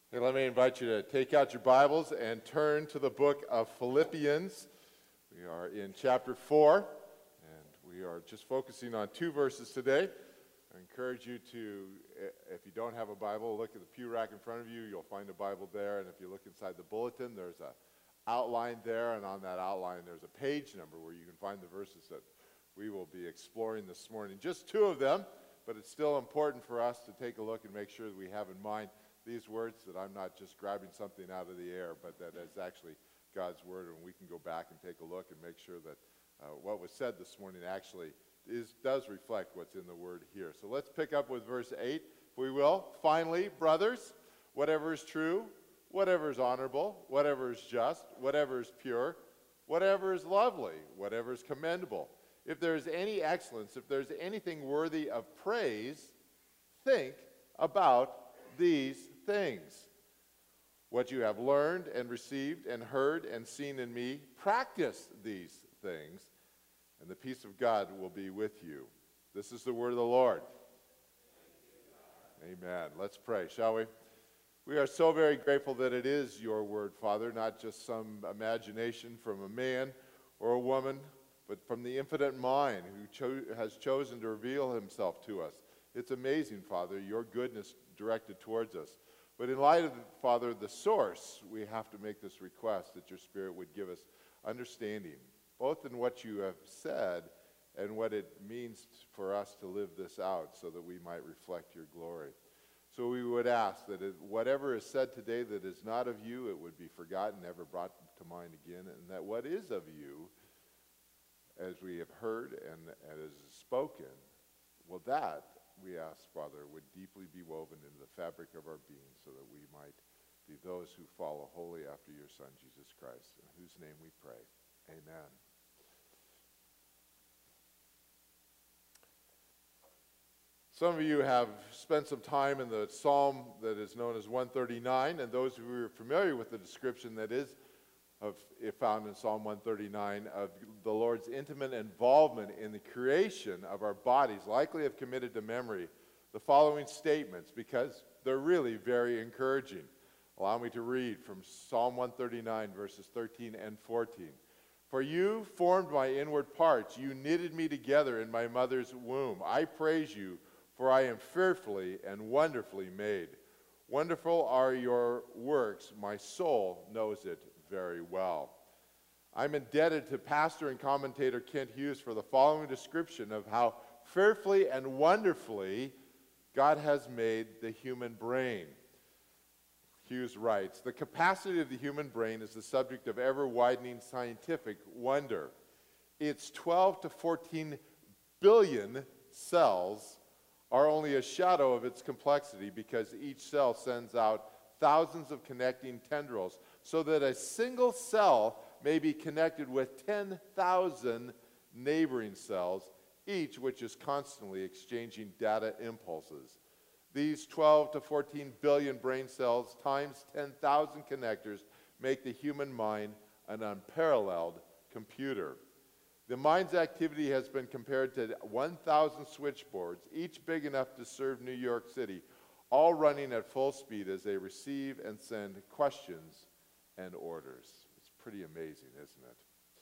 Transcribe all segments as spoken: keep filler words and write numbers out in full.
Hey, let me invite you to take out your Bibles and turn to the book of Philippians. We are in chapter four, and we are just focusing on two verses today. I encourage you to, if you don't have a Bible, look at the pew rack in front of you. You'll find a Bible there, and if you look inside the bulletin, there's an outline there, and on that outline there's a page number where you can find the verses that we will be exploring this morning. Just two of them, but it's still important for us to take a look and make sure that we have in mind these words, that I'm not just grabbing something out of the air, but that is actually God's word, and we can go back and take a look and make sure that uh, what was said this morning actually is does reflect what's in the word here. So let's pick up with verse eight, if we will. Finally, brothers, whatever is true, whatever is honorable, whatever is just, whatever is pure, whatever is lovely, whatever is commendable, if there is any excellence, if there's anything worthy of praise, think about these things. What you have learned and received and heard and seen in me, practice these things, and the peace of God will be with you. This is the word of the Lord. Amen. Let's pray, shall we? We are so very grateful that it is your word, Father, not just some imagination from a man or a woman, but from the infinite mind who cho- has chosen to reveal himself to us. It's amazing, Father, your goodness directed towards us. But in light of, Father, the source, we have to make this request that your Spirit would give us understanding, both in what you have said and what it means for us to live this out so that we might reflect your glory. So we would ask that it, whatever is said today that is not of you, it would be forgotten, never brought to mind again, and that what is of you, as we have heard and, and as is spoken, well, that, we ask, Father, would deeply be woven into the fabric of our being so that we might be those who follow wholly after your Son, Jesus Christ, in whose name we pray. Amen. Some of you have spent some time in the psalm that is known as one thirty-nine, and those who are familiar with the description that is of, if found in Psalm one thirty-nine, of the Lord's intimate involvement in the creation of our bodies, likely have committed to memory the following statements, because they're really very encouraging. Allow me to read from Psalm one thirty-nine, verses thirteen and fourteen. For you formed my inward parts, you knitted me together in my mother's womb. I praise you, for I am fearfully and wonderfully made. Wonderful are your works, my soul knows it very well. I'm indebted to pastor and commentator Kent Hughes for the following description of how fearfully and wonderfully God has made the human brain. Hughes writes, the capacity of the human brain is the subject of ever-widening scientific wonder. Its twelve to fourteen billion cells are only a shadow of its complexity, because each cell sends out thousands of connecting tendrils, so that a single cell may be connected with ten thousand neighboring cells, each which is constantly exchanging data impulses. These twelve to fourteen billion brain cells times ten thousand connectors make the human mind an unparalleled computer. The mind's activity has been compared to one thousand switchboards, each big enough to serve New York City, all running at full speed as they receive and send questions and orders. It's pretty amazing, isn't it?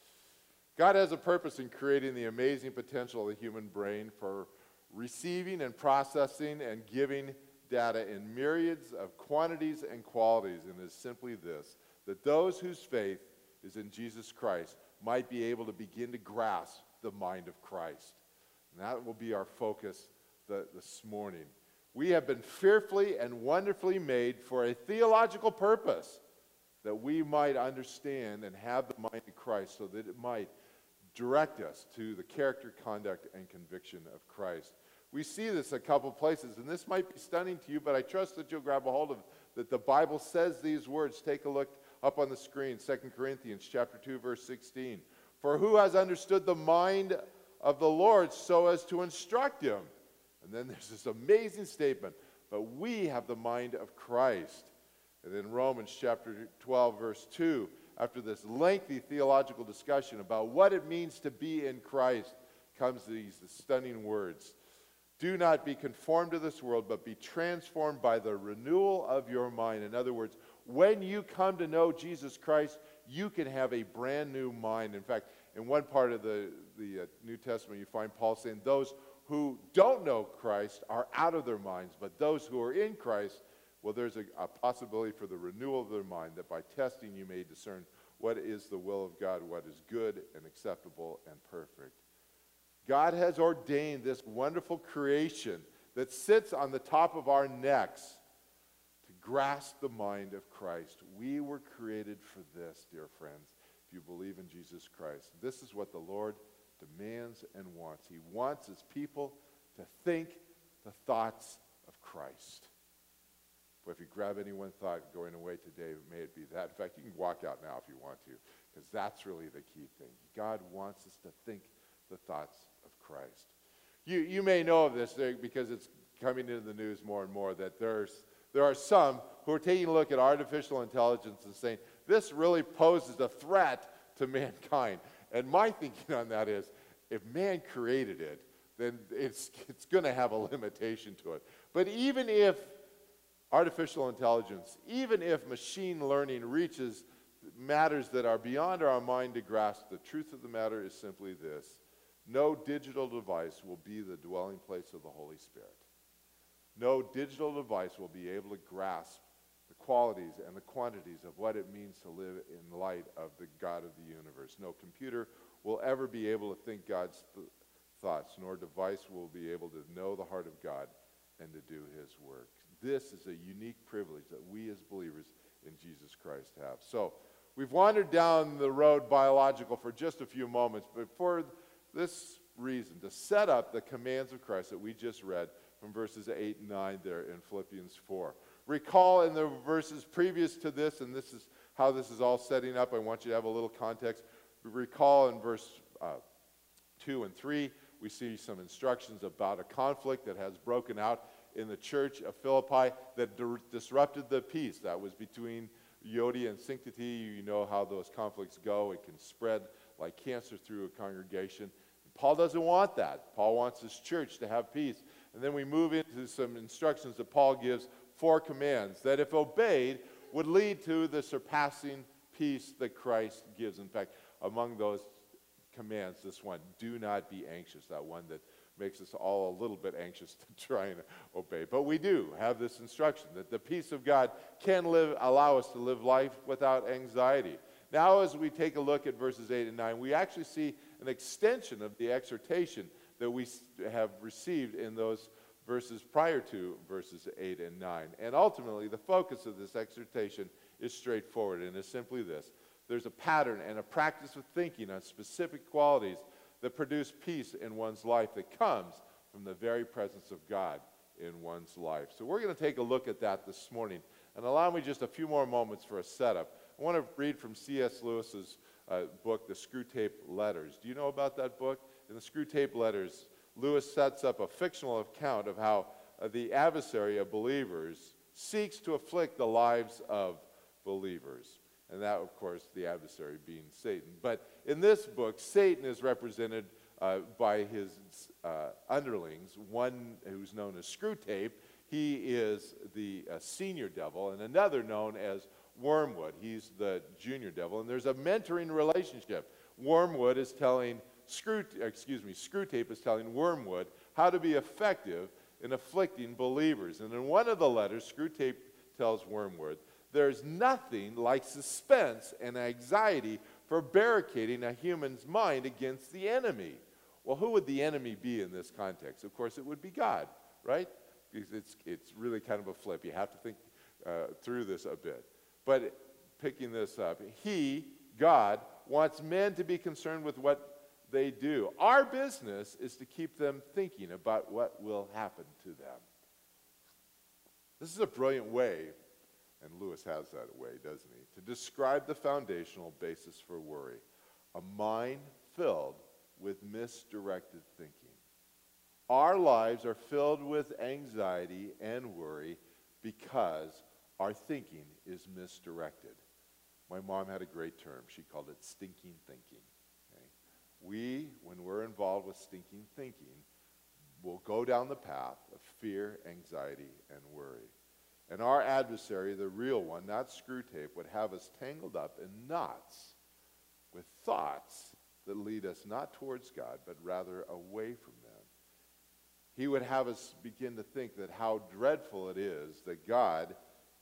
God has a purpose in creating the amazing potential of the human brain for receiving and processing and giving data in myriads of quantities and qualities, and it is simply this, that those whose faith is in Jesus Christ might be able to begin to grasp the mind of Christ. And that will be our focus the, this morning. We have been fearfully and wonderfully made for a theological purpose, that we might understand and have the mind of Christ so that it might direct us to the character, conduct, and conviction of Christ. We see this a couple places, and this might be stunning to you, but I trust that you'll grab a hold of it, that the Bible says these words. Take a look up on the screen, Second Corinthians chapter two, verse sixteen. For who has understood the mind of the Lord so as to instruct him? And then there's this amazing statement, but we have the mind of Christ. And then Romans chapter twelve, verse two, after this lengthy theological discussion about what it means to be in Christ, comes these stunning words. Do not be conformed to this world, but be transformed by the renewal of your mind. In other words, when you come to know Jesus Christ, you can have a brand new mind. In fact, in one part of the, the uh, New Testament, you find Paul saying, those who don't know Christ are out of their minds, but those who are in Christ, well, there's a, a possibility for the renewal of their mind, that by testing you may discern what is the will of God, what is good and acceptable and perfect. God has ordained this wonderful creation that sits on the top of our necks to grasp the mind of Christ. We were created for this, dear friends, if you believe in Jesus Christ. This is what the Lord demands and wants. He wants his people to think the thoughts of Christ. But if you grab any one thought going away today, may it be that. In fact, you can walk out now if you want to, because that's really the key thing. God wants us to think the thoughts of Christ. You, you may know of this because it's coming into the news more and more, that there's, there are some who are taking a look at artificial intelligence and saying, this really poses a threat to mankind. And my thinking on that is, if man created it, then it's, it's going to have a limitation to it. But even if artificial intelligence, even if machine learning reaches matters that are beyond our mind to grasp, the truth of the matter is simply this: no digital device will be the dwelling place of the Holy Spirit. No digital device will be able to grasp the qualities and the quantities of what it means to live in light of the God of the universe. No computer will ever be able to think God's th- thoughts, nor device will be able to know the heart of God and to do his work. This is a unique privilege that we as believers in Jesus Christ have. So, we've wandered down the road biological for just a few moments, but for this reason, to set up the commands of Christ that we just read from verses eight and nine there in Philippians four. Recall in the verses previous to this, and this is how this is all setting up. I want you to have a little context. Recall in verse uh, two and three, we see some instructions about a conflict that has broken out in the church of Philippi that di- disrupted the peace that was between Euodia and Syntyche. You know how those conflicts go. It can spread like cancer through a congregation. Paul doesn't want that. Paul wants his church to have peace. And then we move into some instructions that Paul gives, four commands that, if obeyed, would lead to the surpassing peace that Christ gives. In fact, among those commands, this one, do not be anxious, that one that makes us all a little bit anxious to try and obey. But we do have this instruction that the peace of God can live, allow us to live life without anxiety. Now, as we take a look at verses eight and nine, we actually see an extension of the exhortation that we have received in those verses prior to verses eight and nine. And ultimately, the focus of this exhortation is straightforward, and is simply this: there's a pattern and a practice of thinking on specific qualities that produce peace in one's life that comes from the very presence of God in one's life. So we're going to take a look at that this morning. And allow me just a few more moments for a setup. I want to read from C S Lewis's uh, book, The Screwtape Letters. Do you know about that book? In The Screwtape Letters, Lewis sets up a fictional account of how uh, the adversary of believers seeks to afflict the lives of believers. And that, of course, the adversary being Satan. But in this book, Satan is represented uh, by his uh, underlings, one who's known as Screwtape. He is the uh, senior devil, and another known as Wormwood. He's the junior devil, and there's a mentoring relationship. Wormwood is telling Screw, excuse me, Screwtape is telling Wormwood how to be effective in afflicting believers. And in one of the letters, Screwtape tells Wormwood, there's nothing like suspense and anxiety for barricading a human's mind against the enemy. Well, who would the enemy be in this context? Of course, it would be God, right? Because it's, it's really kind of a flip. You have to think uh, through this a bit. But picking this up, he, God, wants men to be concerned with what they do. Our business is to keep them thinking about what will happen to them. This is a brilliant way, and Lewis has that way, doesn't he, to describe the foundational basis for worry: a mind filled with misdirected thinking. Our lives are filled with anxiety and worry because our thinking is misdirected. My mom had a great term. She called it stinking thinking. Okay? We, when we're involved with stinking thinking, will go down the path of fear, anxiety, and worry. And our adversary, the real one, not Screwtape, would have us tangled up in knots with thoughts that lead us not towards God, but rather away from them. He would have us begin to think that how dreadful it is that God,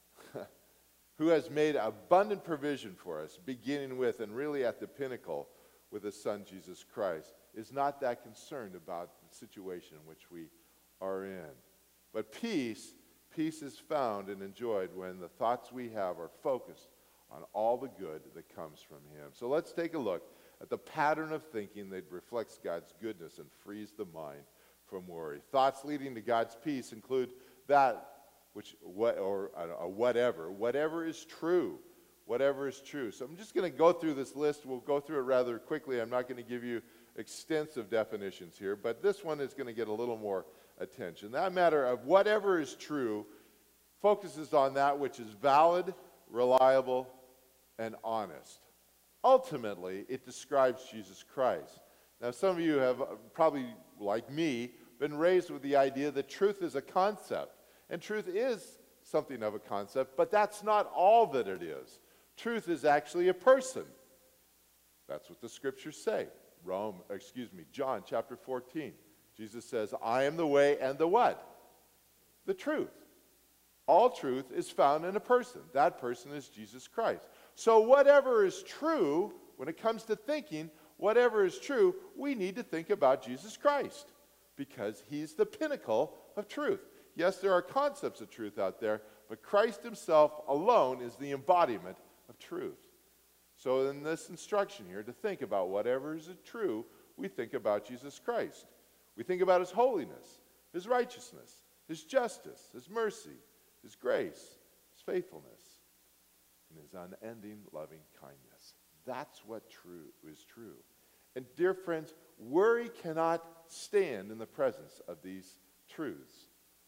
who has made abundant provision for us, beginning with and really at the pinnacle with his Son, Jesus Christ, is not that concerned about the situation in which we are in. But peace, peace is found and enjoyed when the thoughts we have are focused on all the good that comes from him. So let's take a look at the pattern of thinking that reflects God's goodness and frees the mind from worry. Thoughts leading to God's peace include that which, what, or uh, whatever, whatever is true, whatever is true. So I'm just going to go through this list. We'll go through it rather quickly. I'm not going to give you extensive definitions here, but this one is going to get a little more attention. That matter of whatever is true focuses on that which is valid, reliable, and honest. Ultimately, it describes Jesus Christ. Now, some of you have probably, like me, been raised with the idea that truth is a concept. And truth is something of a concept, but that's not all that it is. Truth is actually a person. That's what the scriptures say. Rome, excuse me, John chapter fourteen. Jesus says, I am the way and the what? The truth. All truth is found in a person. That person is Jesus Christ. So whatever is true, when it comes to thinking, whatever is true, we need to think about Jesus Christ because he's the pinnacle of truth. Yes, there are concepts of truth out there, but Christ himself alone is the embodiment of truth. So in this instruction here, to think about whatever is true, we think about Jesus Christ. We think about his holiness, his righteousness, his justice, his mercy, his grace, his faithfulness, and his unending loving kindness. That's what true is true. And dear friends, worry cannot stand in the presence of these truths.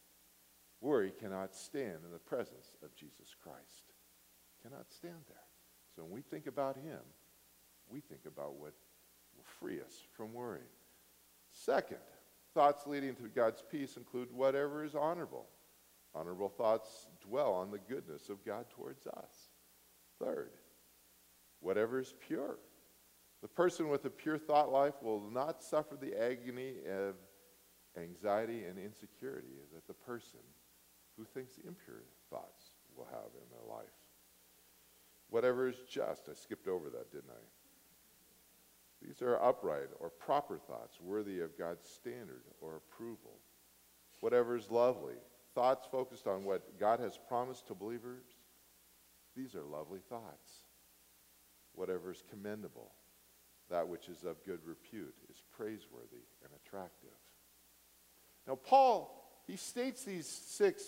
Worry cannot stand in the presence of Jesus Christ. Cannot stand there. So when we think about him, we think about what will free us from worry. Second, thoughts leading to God's peace include whatever is honorable. Honorable thoughts dwell on the goodness of God towards us. Third, whatever is pure. The person with a pure thought life will not suffer the agony of anxiety and insecurity that the person who thinks impure thoughts will have in their life. Whatever is just. I skipped over that, didn't I? These are upright or proper thoughts worthy of God's standard or approval. Whatever is lovely. Thoughts focused on what God has promised to believers. These are lovely thoughts. Whatever is commendable. That which is of good repute is praiseworthy and attractive. Now, Paul, he states these six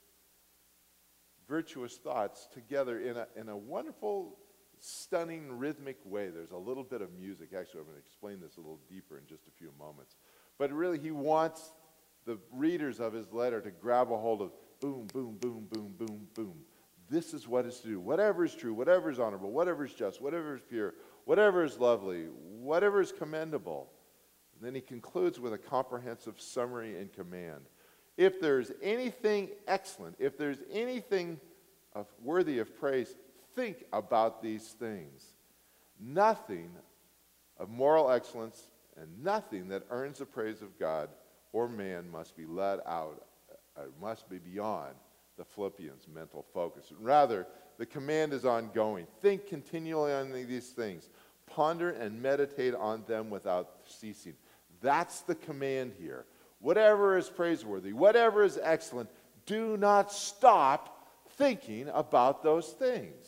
virtuous thoughts together in a, in a wonderful, stunning, rhythmic way. There's a little bit of music. Actually, I'm going to explain this a little deeper in just a few moments. But really, he wants the readers of his letter to grab a hold of boom, boom, boom, boom, boom, boom. This is what is to do. Whatever is true, whatever is honorable, whatever is just, whatever is pure, whatever is lovely, whatever is commendable. And then he concludes with a comprehensive summary and command. If there's anything excellent, if there's anything of worthy of praise, think about these things. Nothing of moral excellence and nothing that earns the praise of God or man must be let out, uh, must be beyond the Philippians' mental focus. Rather, the command is ongoing. Think continually on these things. Ponder and meditate on them without ceasing. That's the command here. Whatever is praiseworthy, whatever is excellent, do not stop thinking about those things.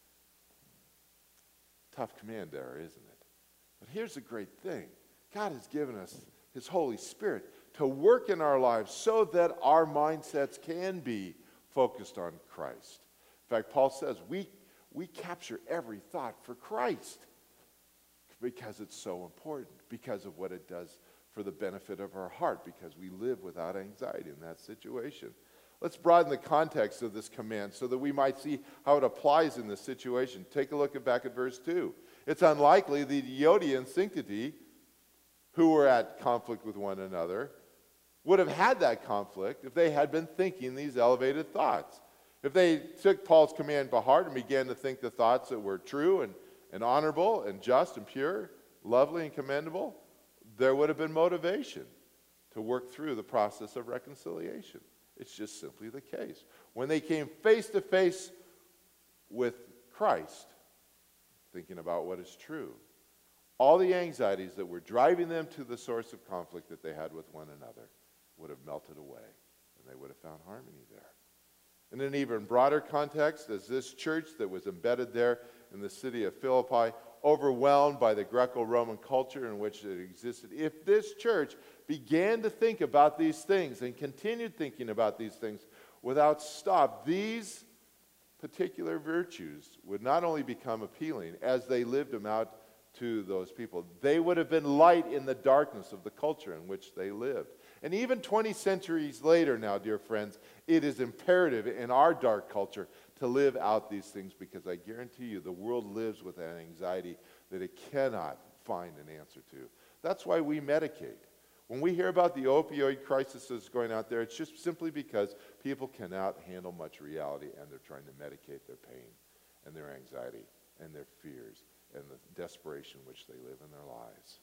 Tough command there, isn't it? But here's the great thing. God has given us his Holy Spirit to work in our lives so that our mindsets can be focused on Christ. In fact, Paul says we, we capture every thought for Christ because it's so important, because of what it does for the benefit of our heart, because we live without anxiety in that situation. Let's broaden the context of this command so that we might see how it applies in this situation. Take a look at back at verse two. It's unlikely the Euodia and Syntyche, who were at conflict with one another, would have had that conflict if they had been thinking these elevated thoughts. If they took Paul's command to heart and began to think the thoughts that were true and, and honorable and just and pure, lovely and commendable, there would have been motivation to work through the process of reconciliation. It's just simply the case. When they came face to face with Christ, thinking about what is true, all the anxieties that were driving them to the source of conflict that they had with one another would have melted away, and they would have found harmony there. In an even broader context, as this church that was embedded there in the city of Philippi, overwhelmed by the Greco-Roman culture in which it existed, if this church began to think about these things and continued thinking about these things without stop, these particular virtues would not only become appealing as they lived them out to those people, they would have been light in the darkness of the culture in which they lived. And even twenty centuries later now, dear friends, it is imperative in our dark culture to live out these things, because I guarantee you the world lives with an anxiety that it cannot find an answer to. That's why we medicate. When we hear about the opioid crisis that's going out there, it's just simply because people cannot handle much reality, and they're trying to medicate their pain and their anxiety and their fears and the desperation in which they live in their lives.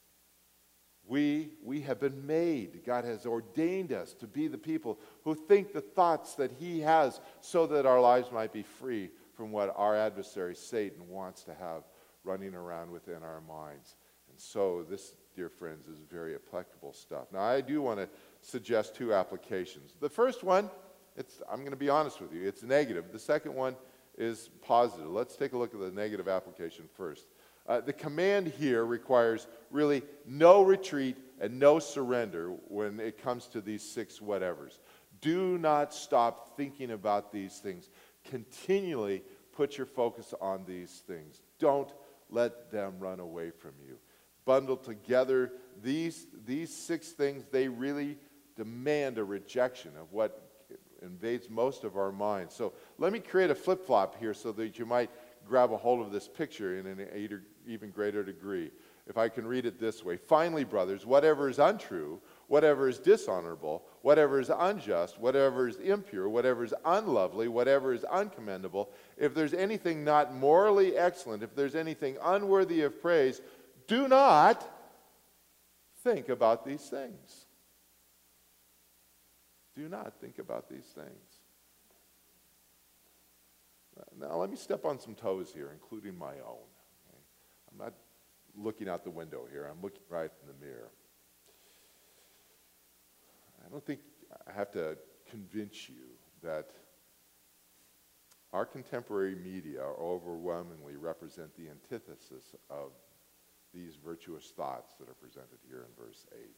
We, we have been made, God has ordained us to be the people who think the thoughts that He has, so that our lives might be free from what our adversary Satan wants to have running around within our minds. And so this, dear friends, is very applicable stuff. Now, I do want to suggest two applications. The first one, it's, I'm going to be honest with you, it's negative. The second one is positive. Let's take a look at the negative application first. Uh, the command here requires really no retreat and no surrender when it comes to these six whatevers. Do not stop thinking about these things. Continually put your focus on these things. Don't let them run away from you. Bundled together, these, these six things, they really demand a rejection of what invades most of our minds. So let me create a flip-flop here so that you might grab a hold of this picture in an even greater degree. If I can read it this way: finally, brothers, whatever is untrue, whatever is dishonorable, whatever is unjust, whatever is impure, whatever is unlovely, whatever is uncommendable, if there's anything not morally excellent, if there's anything unworthy of praise, do not think about these things. Do not think about these things. Now, let me step on some toes here, including my own. Okay? I'm not looking out the window here. I'm looking right in the mirror. I don't think I have to convince you that our contemporary media overwhelmingly represent the antithesis of these virtuous thoughts that are presented here in verse eight.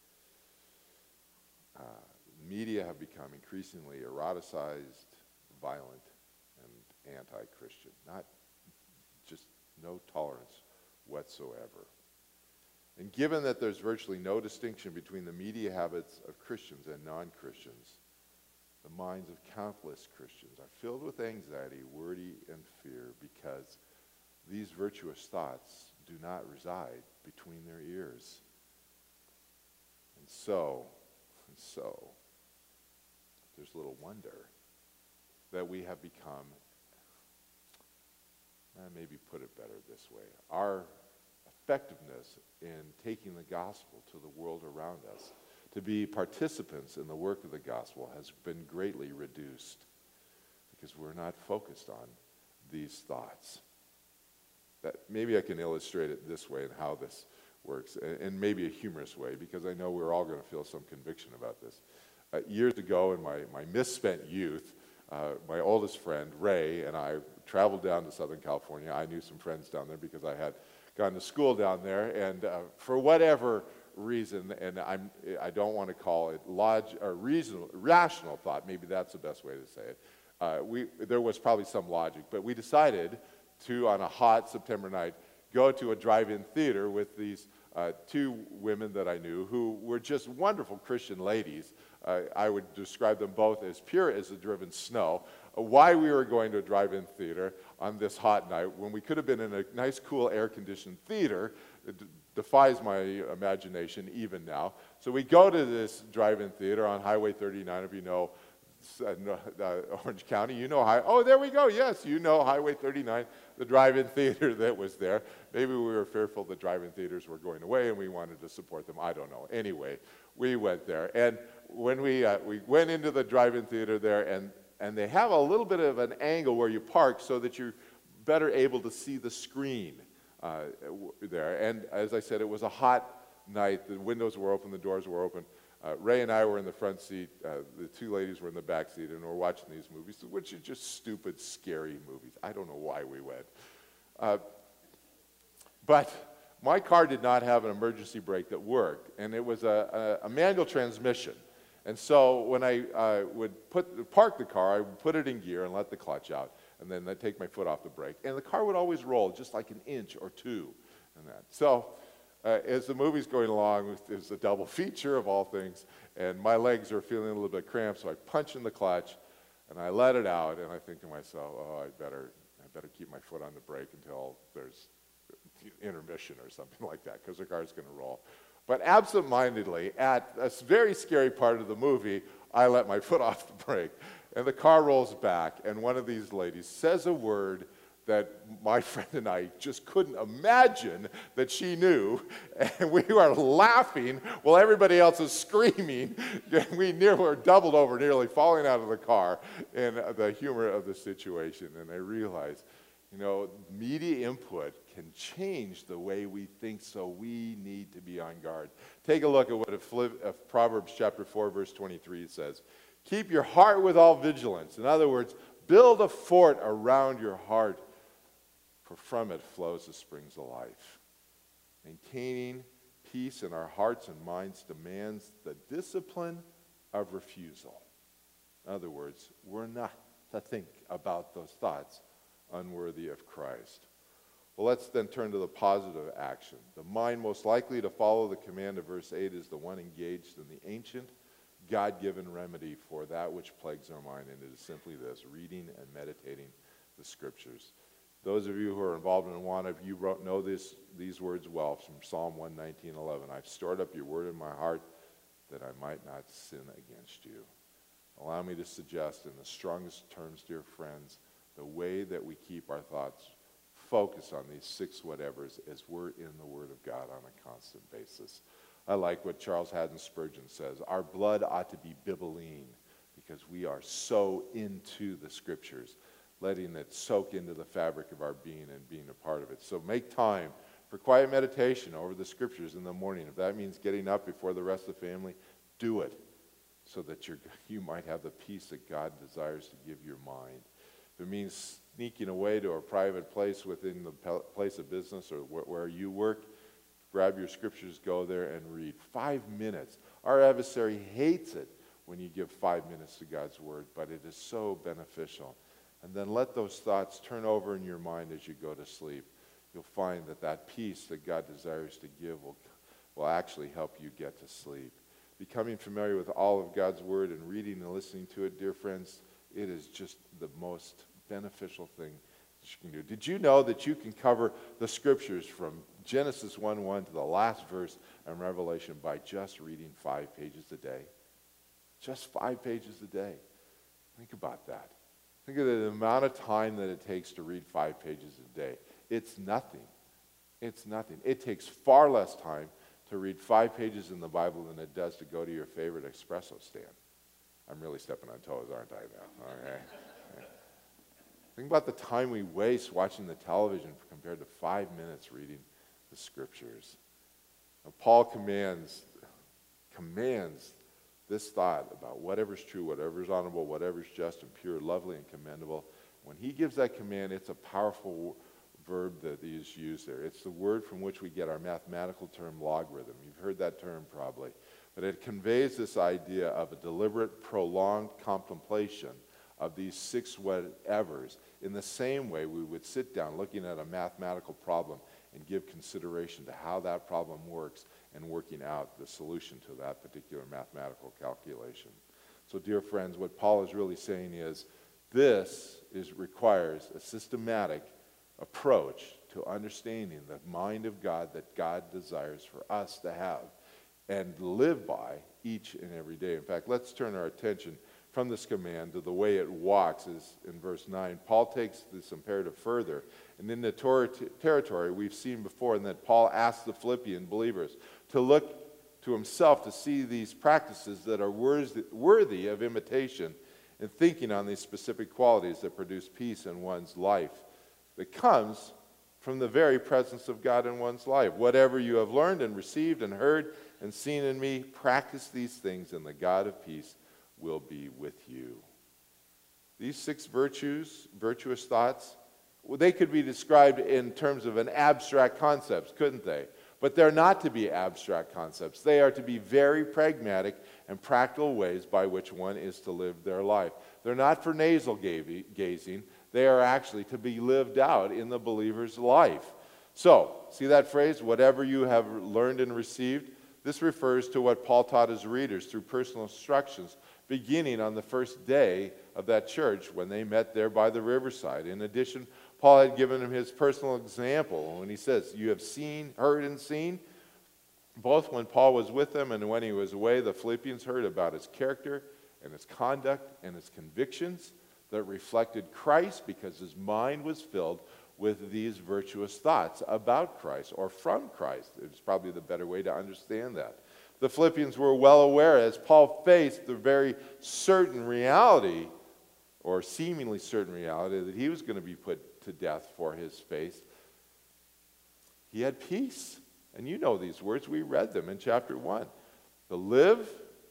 Uh, media have become increasingly eroticized, violent, and anti-Christian. Not just no tolerance whatsoever. And given that there's virtually no distinction between the media habits of Christians and non-Christians, the minds of countless Christians are filled with anxiety, worry, and fear, because these virtuous thoughts do not reside between their ears. And so, and so, there's little wonder that we have become, and maybe put it better this way, our effectiveness in taking the gospel to the world around us, to be participants in the work of the gospel, has been greatly reduced because we're not focused on these thoughts. That maybe I can illustrate it this way and how this works, and, and maybe a humorous way, because I know we're all going to feel some conviction about this. Uh, years ago, in my, my misspent youth, uh, my oldest friend, Ray, and I traveled down to Southern California. I knew some friends down there because I had gone to school down there, and uh, for whatever reason, and I'm, I don't want to call it log, or reasonable, rational thought, maybe that's the best way to say it, uh, we, there was probably some logic, but we decided to, on a hot September night, go to a drive-in theater with these uh, two women that I knew who were just wonderful Christian ladies. Uh, I would describe them both as pure as the driven snow. Uh, why we were going to a drive-in theater on this hot night when we could have been in a nice, cool, air-conditioned theater, uh, defies my imagination even now. So we go to this drive-in theater on Highway thirty-nine, if you know uh, uh, Orange County. You know, high, oh, there we go, yes, you know Highway thirty-nine, the drive-in theater that was there. Maybe we were fearful the drive-in theaters were going away and we wanted to support them, I don't know. Anyway, we went there, and when we, uh, we went into the drive-in theater there, and, and they have a little bit of an angle where you park so that you're better able to see the screen. Uh, there. And as I said, it was a hot night. The windows were open, the doors were open. Uh, Ray and I were in the front seat. Uh, the two ladies were in the back seat, and we're watching these movies, which are just stupid, scary movies. I don't know why we went. Uh, but my car did not have an emergency brake that worked, and it was a, a, a manual transmission. And so when I uh, would put, park the car, I would put it in gear and let the clutch out, and then I'd take my foot off the brake. And the car would always roll just like an inch or two and that. So uh, as the movie's going along, it's a double feature of all things, and my legs are feeling a little bit cramped, so I punch in the clutch, and I let it out, and I think to myself, oh, I better, I better keep my foot on the brake until there's intermission or something like that, because the car's going to roll. But absentmindedly, at a very scary part of the movie, I let my foot off the brake, and the car rolls back, and one of these ladies says a word that my friend and I just couldn't imagine that she knew, and we were laughing while everybody else is screaming. We near were doubled over, nearly falling out of the car in the humor of the situation, and I realized, you know, media input can change the way we think, so we need to be on guard. Take a look at what if Proverbs chapter four, verse twenty-three says. Keep your heart with all vigilance. In other words, build a fort around your heart, for from it flows the springs of life. Maintaining peace in our hearts and minds demands the discipline of refusal. In other words, we're not to think about those thoughts unworthy of Christ. Well, let's then turn to the positive action. The mind most likely to follow the command of verse eight is the one engaged in the ancient, God-given remedy for that which plagues our mind, and it is simply this: reading and meditating the Scriptures. Those of you who are involved in Awana, you wrote, know this, these words well from Psalm one nineteen, eleven. I've stored up your word in my heart that I might not sin against you. Allow me to suggest in the strongest terms, dear friends, the way that we keep our thoughts focused on these six whatevers is we're in the Word of God on a constant basis. I like what Charles Haddon Spurgeon says. Our blood ought to be bibline because we are so into the Scriptures, letting it soak into the fabric of our being and being a part of it. So make time for quiet meditation over the Scriptures in the morning. If that means getting up before the rest of the family, do it so that you're, you might have the peace that God desires to give your mind. If it means sneaking away to a private place within the place of business or wh where you work, grab your Scriptures, go there and read. Five minutes. Our adversary hates it when you give five minutes to God's Word, but it is so beneficial. And then let those thoughts turn over in your mind as you go to sleep. You'll find that that peace that God desires to give will, will actually help you get to sleep. Becoming familiar with all of God's Word and reading and listening to it, dear friends, it is just the most beneficial thing that you can do. Did you know that you can cover the Scriptures from Genesis one one to the last verse in Revelation by just reading five pages a day? Just five pages a day. Think about that. Think of the amount of time that it takes to read five pages a day. It's nothing. It's nothing. It takes far less time to read five pages in the Bible than it does to go to your favorite espresso stand. I'm really stepping on toes, aren't I now? Okay. Think about the time we waste watching the television compared to five minutes reading the Scriptures. Now, Paul commands, commands this thought about whatever's true, whatever's honorable, whatever's just and pure, lovely and commendable. When he gives that command, it's a powerful verb that is used there. It's the word from which we get our mathematical term logarithm. You've heard that term probably. But it conveys this idea of a deliberate, prolonged contemplation of these six whatevers in the same way we would sit down looking at a mathematical problem and give consideration to how that problem works and working out the solution to that particular mathematical calculation. So, dear friends, what Paul is really saying is this is, requires a systematic approach to understanding the mind of God that God desires for us to have and live by each and every day. In fact, let's turn our attention from this command to the way it walks is in verse nine. Paul takes this imperative further. And in the Torah t- territory we've seen before, and that Paul asks the Philippian believers to look to himself to see these practices that are worthy, worthy of imitation, and thinking on these specific qualities that produce peace in one's life that comes from the very presence of God in one's life. Whatever you have learned and received and heard and seen in me, practice these things, and the God of peace will be with you. These six virtues, virtuous thoughts, well, they could be described in terms of an abstract concepts, couldn't they? But they're not to be abstract concepts. They are to be very pragmatic and practical ways by which one is to live their life. They're not for nasal gazing. They are actually to be lived out in the believer's life. So, see that phrase, whatever you have learned and received? This refers to what Paul taught his readers through personal instructions, beginning on the first day of that church when they met there by the riverside. In addition, Paul had given him his personal example when he says, you have seen, heard, and seen. Both when Paul was with them and when he was away, the Philippians heard about his character and his conduct and his convictions that reflected Christ, because his mind was filled with these virtuous thoughts about Christ, or from Christ. It's probably the better way to understand that. The Philippians were well aware, as Paul faced the very certain reality, or seemingly certain reality, that he was going to be put to death for his faith. He had peace. And you know these words. We read them in chapter one. To live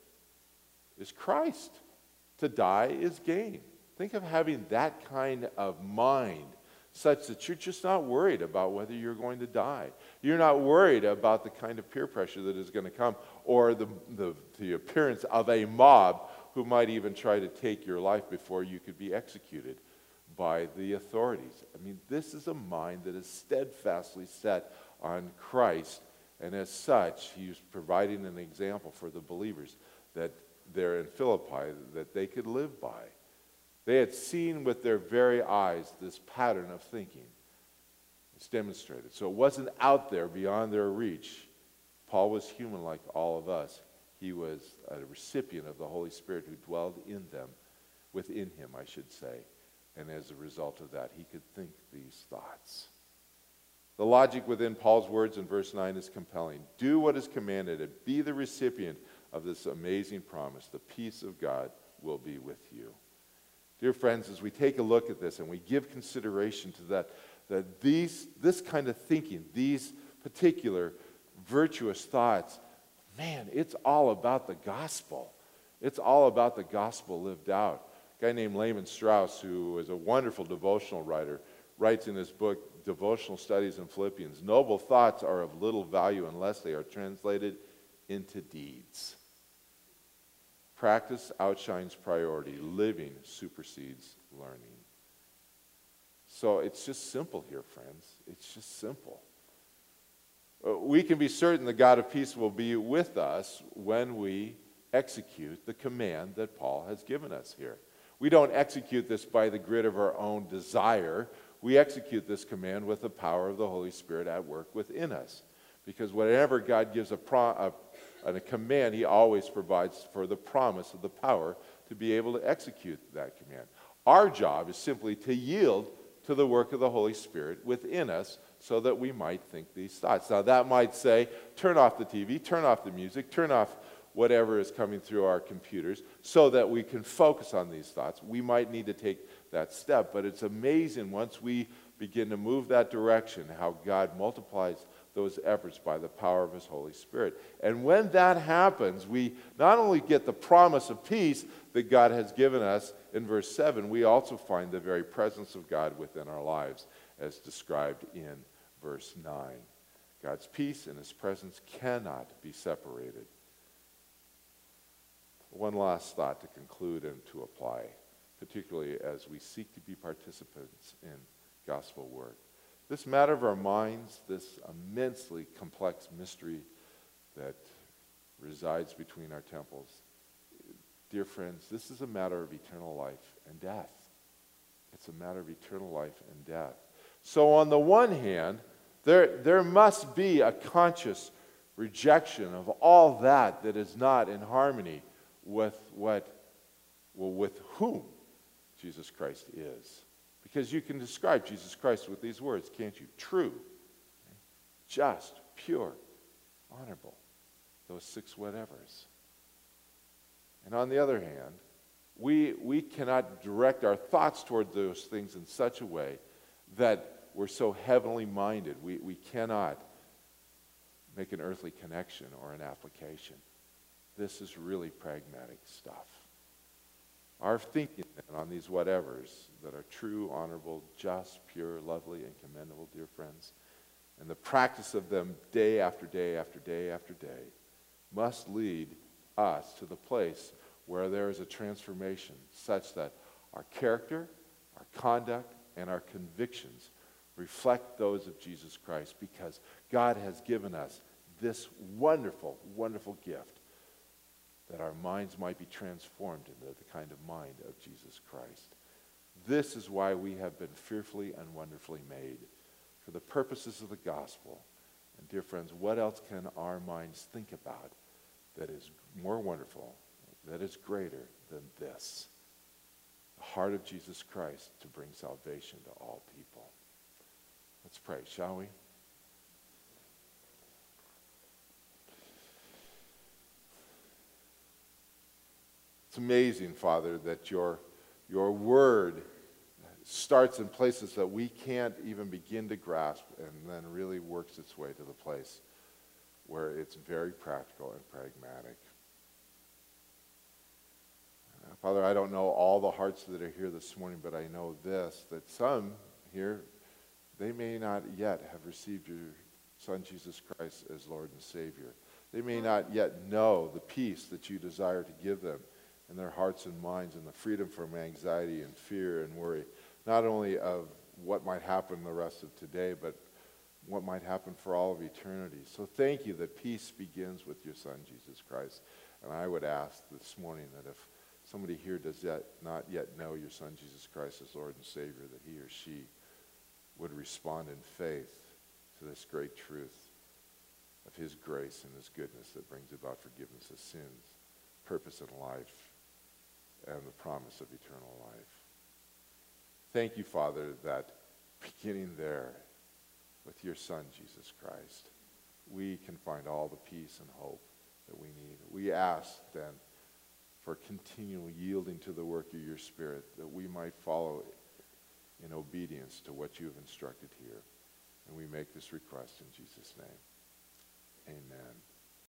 is Christ. To die is gain. Think of having that kind of mind, such that you're just not worried about whether you're going to die. You're not worried about the kind of peer pressure that is going to come, or the, the, the appearance of a mob who might even try to take your life before you could be executed by the authorities. I mean, this is a mind that is steadfastly set on Christ, and as such, he's providing an example for the believers that they're in Philippi that they could live by. They had seen with their very eyes this pattern of thinking. It's demonstrated. So it wasn't out there beyond their reach. Paul was human like all of us. He was a recipient of the Holy Spirit who dwelled in them, within him, I should say. And as a result of that, he could think these thoughts. The logic within Paul's words in verse nine is compelling. Do what is commanded and be the recipient of this amazing promise. The peace of God will be with you. Dear friends, as we take a look at this and we give consideration to that, that these, this kind of thinking, these particular virtuous thoughts, man, it's all about the gospel. It's all about the gospel lived out. A guy named Lehman Strauss, who is a wonderful devotional writer, writes in his book, Devotional Studies in Philippians, noble thoughts are of little value unless they are translated into deeds. Practice outshines priority. Living supersedes learning. So it's just simple here, friends. It's just simple. We can be certain the God of peace will be with us when we execute the command that Paul has given us here. We don't execute this by the grit of our own desire. We execute this command with the power of the Holy Spirit at work within us. Because whenever God gives a, pro, a And a command, he always provides for the promise of the power to be able to execute that command. Our job is simply to yield to the work of the Holy Spirit within us so that we might think these thoughts. Now that might say, turn off the T V, turn off the music, turn off whatever is coming through our computers so that we can focus on these thoughts. We might need to take that step, but it's amazing once we begin to move that direction how God multiplies those efforts by the power of his Holy Spirit. And when that happens, we not only get the promise of peace that God has given us in verse seven, we also find the very presence of God within our lives as described in verse nine. God's peace and his presence cannot be separated. One last thought to conclude and to apply, particularly as we seek to be participants in gospel work. This matter of our minds, this immensely complex mystery that resides between our temples, dear friends, this is a matter of eternal life and death. It's a matter of eternal life and death. So on the one hand, there, there must be a conscious rejection of all that that is not in harmony with what, well, with whom Jesus Christ is. Because you can describe Jesus Christ with these words, can't you? True, just, pure, honorable. Those six whatevers. And on the other hand, we, we cannot direct our thoughts toward those things in such a way that we're so heavenly minded. We, we cannot make an earthly connection or an application. This is really pragmatic stuff. Our thinking on these whatevers that are true, honorable, just, pure, lovely, and commendable, dear friends, and the practice of them day after day after day after day must lead us to the place where there is a transformation such that our character, our conduct, and our convictions reflect those of Jesus Christ, because God has given us this wonderful, wonderful gift that our minds might be transformed into the kind of mind of Jesus Christ. This is why we have been fearfully and wonderfully made, for the purposes of the gospel. And dear friends, what else can our minds think about that is more wonderful, that is greater than this? The heart of Jesus Christ to bring salvation to all people. Let's pray, shall we? It's amazing, Father, that your, your word starts in places that we can't even begin to grasp, and then really works its way to the place where it's very practical and pragmatic. Uh, Father, I don't know all the hearts that are here this morning, but I know this, that some here, they may not yet have received your Son, Jesus Christ, as Lord and Savior. They may not yet know the peace that you desire to give them in their hearts and minds, and the freedom from anxiety and fear and worry, not only of what might happen the rest of today, but what might happen for all of eternity. So thank you that peace begins with your Son, Jesus Christ. And I would ask this morning that if somebody here does yet, not yet know your Son, Jesus Christ, as Lord and Savior, that he or she would respond in faith to this great truth of his grace and his goodness that brings about forgiveness of sins, purpose in life, and the promise of eternal life. Thank you, Father, that beginning there with your Son, Jesus Christ, we can find all the peace and hope that we need. We ask then for continual yielding to the work of your Spirit, that we might follow in obedience to what you have instructed here. And we make this request in Jesus' name. Amen.